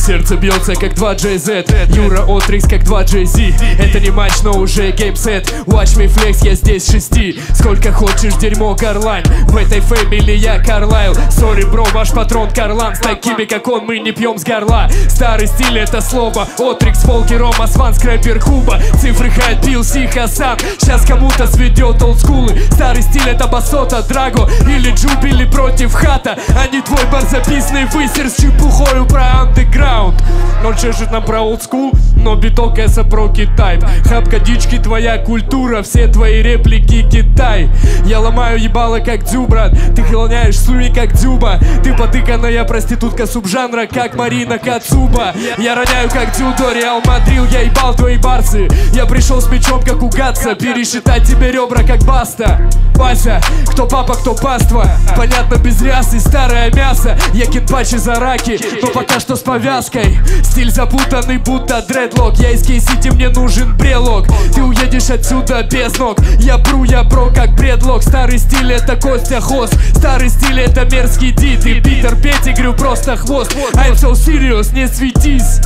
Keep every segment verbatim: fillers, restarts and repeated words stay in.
Сердце бьется как два джей зет, Юра Отрикс как два джей зи. Это не матч, но уже геймсет. Watch me flex, я здесь с шести. Сколько хочешь дерьмо, Карлайн. В этой фэмили я Карлайл. Сори, бро, ваш патрон Карлан. С такими, как он, мы не пьем с горла. Старый стиль это слово. Отрикс, Фолки, Рома, Сван, Скрэпер, Хуба. Цифры Хайд, Пил, Си, Хасан. Сейчас кому-то сведет олдскулы. Старый стиль это Басота, Драго или Джубили против Хата. А не твой барзаписный высер с чепухою про андеграунд. Он чешет нам про олдскул, но биток эса про Китай. Хапка дички, твоя культура, все твои реплики Китай. Я ломаю ебало как дзю, брат. Ты хлоняешь слюни как дзюба. Ты потыканная проститутка субжанра, как Марина Кацуба. Я роняю как дзюдо, Реал Мадрил, я ебал твои барсы. Я пришел с мечом как у Гатса, пересчитать тебе ребра как Баста. Вася, кто папа, кто паства. Понятно без рясы, старое мясо. Я кинпачи за раки, но пока что с повязкой. Стиль запутанный, будто дредлок. Я из Кей-Сити, мне нужен брелок. Ты уедешь отсюда без ног. Я пру, я про как предлог. Старый стиль это Костя Хост. Старый стиль это мерзкий Ди. Ты Питер Петтигрю, просто хвост. I'm so serious, не светись.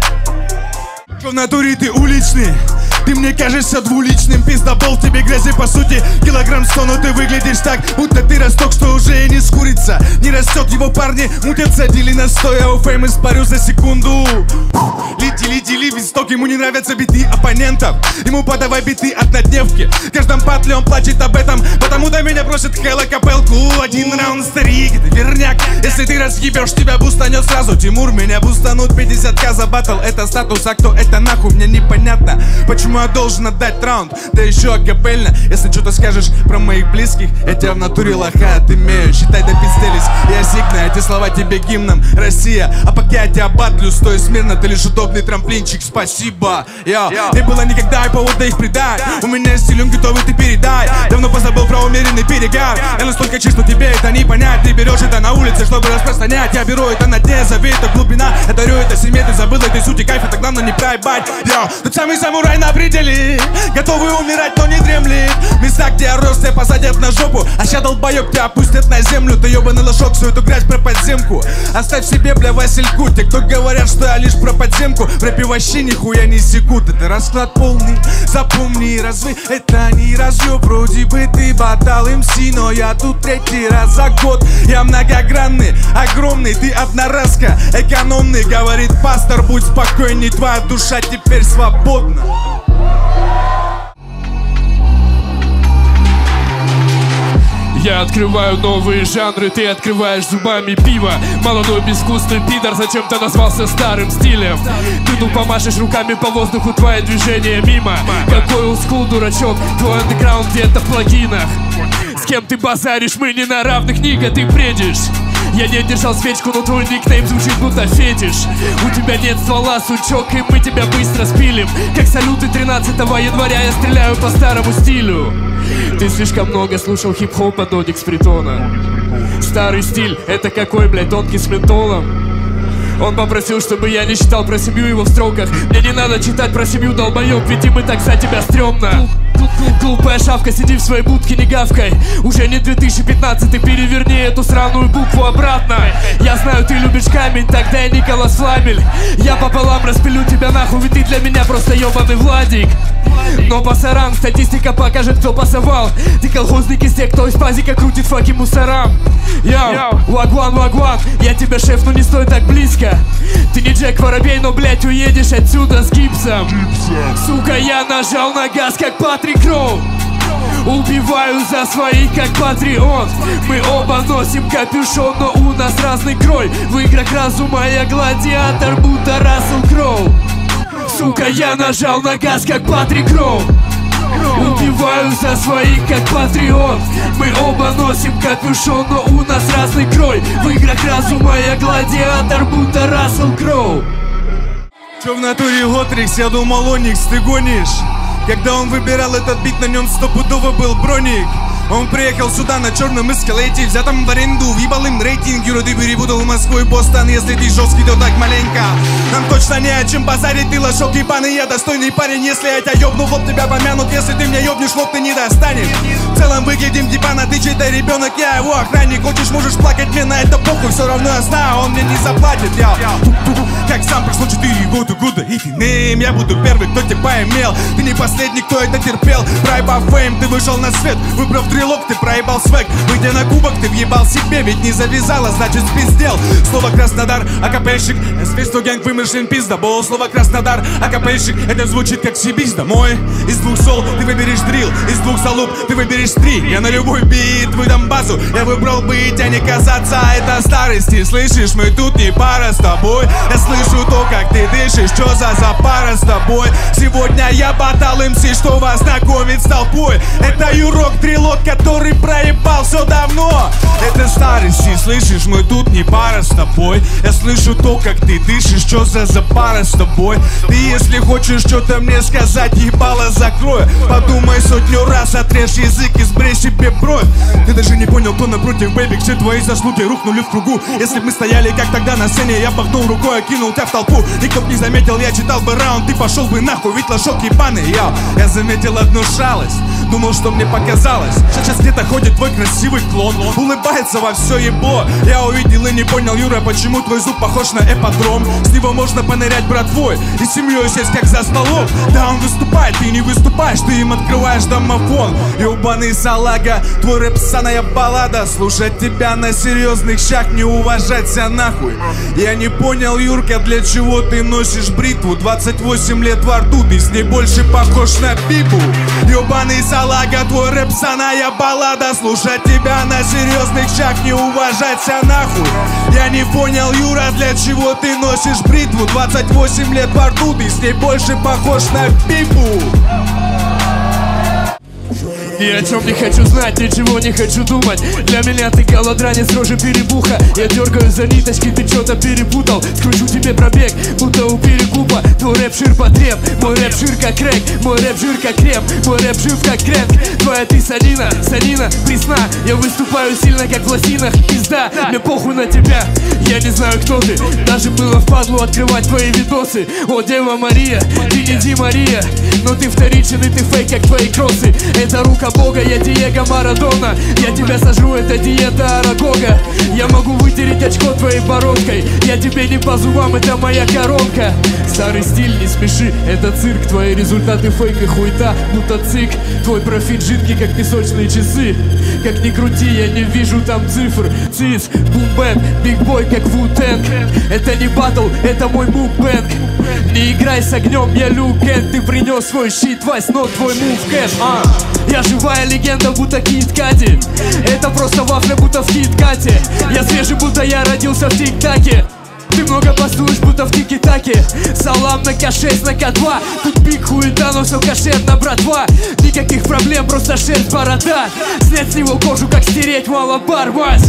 В натуре ты уличный, ты мне кажешься двуличным. Пиздобол, тебе грязи по сути килограмм сто, но ты выглядишь так, будто ты росток, что уже и не скурится. Не растет, его парни мутятся, дели на сто. Я у фейм испарю за секунду. Лети, дели весь сток, ему не нравятся биты оппонентов. Ему подавай биты однодневки. В каждом патле он плачет об этом, потому-то меня просит Хэлла капелку. Один раунд, старик, это верняк. Если ты разъебешь, тебя бустанет сразу. Тимур, меня бустанут пятьдесят ка за баттл. Это статус, а кто это нахуй, мне непонятно. Почему я должен отдать раунд, да еще акапельно. Если что-то скажешь про моих близких, я тебя в натуре лоха отымею. Считай, допизделись, я сигна, эти слова тебе гимном. Россия, а пока я тебя батлю, стой смирно, ты лишь удобный трамплинчик, спасибо. Йо. Не было никогда и повода их предать. У меня есть стиль, готовый ты передай. Давно позабыл про умеренный перегар. Я настолько чист, что тебе это не понять. Ты берешь это на улице, чтобы распространять. Я беру это на дне, зови это глубина. Я дарю это семье, ты забыл этой сути кайфа, так главное не проебать. Йо. Тот самый самурай на пределе, готовый умирать, но не дремлет. Места, где я рос, тебя посадят на жопу, а ща долбоёб тебя опустят на землю. Ты ёбаный лошок, всю эту грязь про подземку оставь себе, бля, Васильку. Те, кто говорят, что я лишь про подземку, в рэпе вообще нихуя не секут. Это расклад полный, запомни, разве это не разъёб? Вроде бы ты батал эм си, но я тут третий раз за год. Я многогранный, огромный, ты одноразка, экономный. Говорит пастор, будь спокойней, твоя душа теперь свободна. Я открываю новые жанры, ты открываешь зубами пиво. Молодой безвкусный пидор, зачем ты назвался старым стилем? Ты ну помашешь руками по воздуху, твое движение мимо. Какой олдскул, дурачок, твой андеграунд где-то в плагинах. С кем ты базаришь, мы не на равных, Ника, ты бредишь. Я не держал свечку, но твой никнейм звучит будто фетиш. У тебя нет ствола, сучок, и мы тебя быстро спилим. Как салюты тринадцатого января, я стреляю по старому стилю. Ты слишком много слушал хип-хопа, додик с притона. Старый стиль, это какой, блядь, тонкий с ментолом? Он попросил, чтобы я не читал про семью его в строках. Мне не надо читать про семью, долбоёб, ведь им и так за тебя стрёмно. Глупая шавка, сиди в своей будке, не гавкой. Уже не две тысячи пятнадцатый, переверни эту сраную букву обратно. Я знаю, ты любишь камень, тогда я Николас Фламель. Я пополам распилю тебя нахуй, ведь ты для меня просто ёбаный Владик. Но пасаран, статистика покажет, кто пасовал. Ты колхозник из тех, кто из пазика крутит факи мусорам. Йоу, вагван, вагван, я тебе шеф, но не стой так близко. Ты не Джек Воробей, но, блять, уедешь отсюда с гипсом. Сука, я нажал на газ, как Патрик Роу. Убиваю за своих, как Патреон. Мы оба носим капюшон, но у нас разный крой. В играх разума я гладиатор, будто Рассел Кроу. Сука, я нажал на газ, как Патрик Роу. Убиваю за своих, как Патреон. Мы оба носим капюшон, но у нас разный крой. В играх разума я гладиатор, будто Рассел Кроу. Чё в натуре Отрикс, я думал Оникс, ты гонишь? Когда он выбирал этот бит, на нем стопудово был броник. Он приехал сюда на черном эскалейте, взятом в аренду, въебал им рейтинг. Юра, ты перепутал Москву и Бостон, если ты жесткий, то так маленько. Нам точно не о чем базарить, ты лошок ебаный, я достойный парень. Если я тебя ёбну, в лоб тебя помянут, если ты меня ёбнешь, в лоб ты не достанешь. В целом выглядим дипана, ты чей-то ребенок, я его охранник. Хочешь, можешь плакать, мне на это похуй, все равно я знаю, он мне не заплатит, я. как сам, прошло четыре года, года и финейм. Я буду первый, кто тебя поимел. Ты не последний, кто это терпел. Проебав фейм, ты вышел на свет. Выбрав дрелок, ты проебал свек. Выйдя на кубок, ты въебал себе. Ведь не завязала, значит спиздел. Слово Краснодар, АКПщик. Здесь что гэнг вымышлен пиздобол. Слово Краснодар, АКПщик. Это звучит как съебись домой. Из двух сол ты выберешь дрил. Из двух залуп ты выберешь три. Я на любой бит выдам базу. Я выбрал быть, а не казаться. Это старый стиль, слышишь, мы тут не пара с тобой. Я слышу то, как ты дышишь. Что за запара с тобой? Сегодня я батал эм си, что вас знакомит с толпой. Это Юрок Трилок, который проебал все давно. Это старый стиль, слышишь, мы тут не пара с тобой. Я слышу то, как ты дышишь. Что за запара с тобой? Ты если хочешь что-то мне сказать, ебало закрой. Подумай сотню раз, отрежь язык и сбрей себе бровь. Ты даже не понял, кто напротив, бэйби. Все твои заслуги рухнули в кругу. Если бы мы стояли, как тогда на сцене, я махнул рукой, окинул тебя в толпу. Никто б не заметил, я читал бы раунд. Ты пошел бы нахуй, ведь лошок ебаный, яу. Я заметил одну шалость, думал, что мне показалось. Сейчас где-то ходит твой красивый клон, улыбается во все ебло. Я увидел и не понял, Юра, почему твой зуб похож на эподром. С него можно понырять, брат твой, и семьей сесть как за столом. Да, он выступает, ты не выступаешь, ты им открываешь домофон. Ёбаный салага, твой рэп саная баллада. Слушать тебя на серьезных щах, не уважать себя нахуй. Я не понял, Юрка, для чего ты носишь бритву? двадцать восемь лет во рту, ты с ней больше похож на Бибу. Ёбаный салага, твой рэп саная баллада. Слушать тебя на серьезных щах, не уважать себя нахуй. Я не понял, Юра, для чего ты носишь бритву? двадцать восемь лет во рту, ты с ней больше похож на Бибу. Ни о чем не хочу знать, ничего не хочу думать. Для меня ты голодранец, рожа перебуха. Я дергаю за ниточки, ты что-то перепутал. Скручу тебе пробег, будто у перекупа. Твой рэп шир потреб, мой рэп шир как рэк. Мой рэп жир как крем, мой рэп жив как крэнк. Твоя ты санина, санина, пресна. Я выступаю сильно как в лосинах, пизда. Мне похуй на тебя, я не знаю кто ты. Даже было впадлу открывать твои видосы. О, Дева Мария, ты не Ди Мария. Но ты вторичен и ты фейк, как твои кроссы. Это рука Бога, я Диего Марадона. Я тебя сожру, это диета Арагога. Я могу вытереть очко твоей бородкой. Я тебе не по зубам, это моя коронка. Старый стиль, не смеши, это цирк. Твои результаты фейк и хуета, мотоцик. Твой профит жидкий, как песочные часы. Как ни крути, я не вижу там цифр. Цис, бумбэк, бигбой, как Ву-Тэнг. Это не батл, это мой мукбэнг. Не играй с огнем, я Люк Кент. Ты принес свой щит, Вась, но твой мув кэш. а. Я живая легенда, будто Кит Кати. Это просто вафля, будто в Кит-Кате. Я свежий, будто я родился в Тик-Таке. Ты много бастуешь, будто в Тики-Таке. Салам на ка шесть, на ка два. Тут пик хуета, но все кошерно, братва. Никаких проблем, просто шерсть, борода. Снять с него кожу, как стереть малобар, Вась.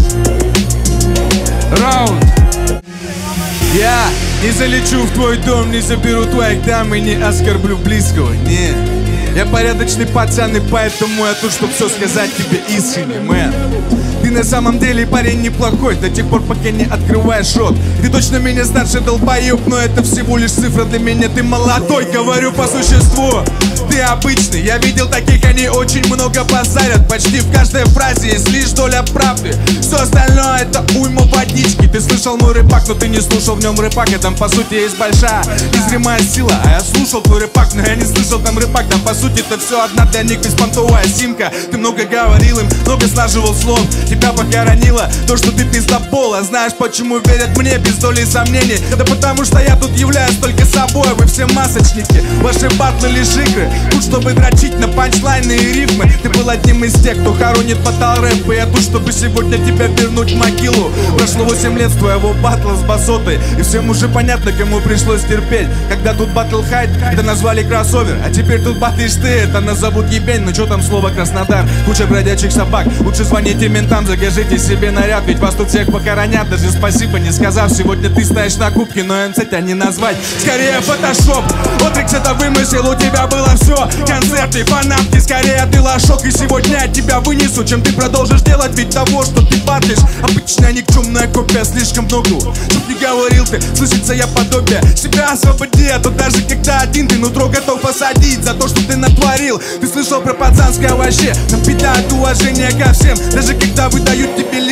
Раунд. Я не залечу в твой дом, не заберу твоих дам и не оскорблю близкого, нет. Я порядочный пацан, и поэтому я тут, чтоб все сказать тебе искренне, мэн. Ты на самом деле парень неплохой, до тех пор, пока не открываешь рот. Ты точно меня старше, долбоеб, но это всего лишь цифра для меня. Ты молодой, говорю по существу. Ты обычный, я видел таких, они очень много базарят. Почти в каждой фразе есть лишь доля правды. Все остальное это уйма водички. Ты слышал мой рэпак, но ты не слушал в нем рэпак. И там по сути есть большая незримая сила. А я слушал твой рэпак, но я не слышал там рэпак. Там по сути это все одна для них беспонтовая симка. Ты много говорил им, много слаживал слов. Тебя похоронило то, что ты пиздобола. Знаешь, почему верят мне без доли сомнений? Да потому что я тут являюсь только собой. Вы все масочники, ваши батлы лишь игры. Тут чтобы дрочить на панчлайны и рифмы. Ты был одним из тех, кто хоронит батл рэп. И я тут, чтобы сегодня тебя вернуть в могилу. Прошло восемь лет с твоего батла с басотой. И всем уже понятно, кому пришлось терпеть. Когда тут батл хайт, это назвали кроссовер. А теперь тут батлишь ты, это назовут ебень. Ну чё там слово Краснодар, куча бродячих собак. Лучше звоните ментам, закажите себе наряд. Ведь вас тут всех похоронят, даже спасибо не сказав. Сегодня ты стоишь на кубке, но МЦ тебя не назвать. Скорее фотошоп, Отрикс это вымысел, у тебя было все. Концерты, фанатки, скорее ты лошок. И сегодня от тебя вынесу, чем ты продолжишь делать. Ведь того, что ты батлишь, обычная никчемная копия, слишком много. Чтоб не говорил ты, слышится я подобие. Себя освободи, а то даже когда один ты нутро готов посадить за то, что ты натворил. Ты слышал про пацанское вообще, нам питает уважение ко всем. Даже когда выдают тебе лишь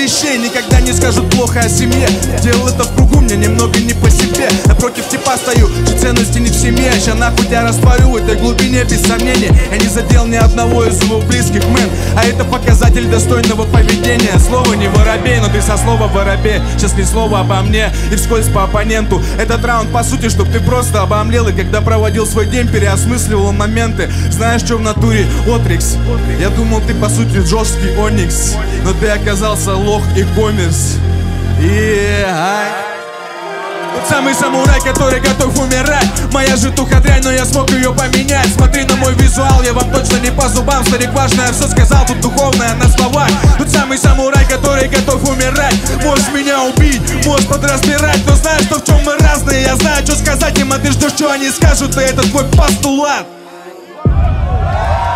вещей, никогда не скажут плохо о семье. Делал это в кругу, мне немного не по себе. Напротив типа стою, что ценности не в семье. Ща нахуй я растворю в этой глубине без сомнения. Я не задел ни одного из его близких, мэн. А это показатель достойного поведения. Слово не воробей, но ты со слова воробей. Сейчас ни слова обо мне и вскользь по оппоненту. Этот раунд по сути, чтоб ты просто обомлел. И когда проводил свой день, переосмысливал моменты. Знаешь, что в натуре? Отрикс. Я думал, ты по сути жесткий Оникс, но ты оказался лох и коммерс. Yeah. Тот самый самурай, который готов умирать. Моя житуха дрянь, но я смог ее поменять. Смотри на мой визуал, я вам точно не по зубам. Старик важно, я все сказал, тут духовное на словах. Тот самый самурай, который готов умирать. Можешь меня убить, можешь подразбирать, но знаешь, что в чем мы разные. Я знаю, что сказать им, а ты ждешь, что они скажут, и это твой постулат.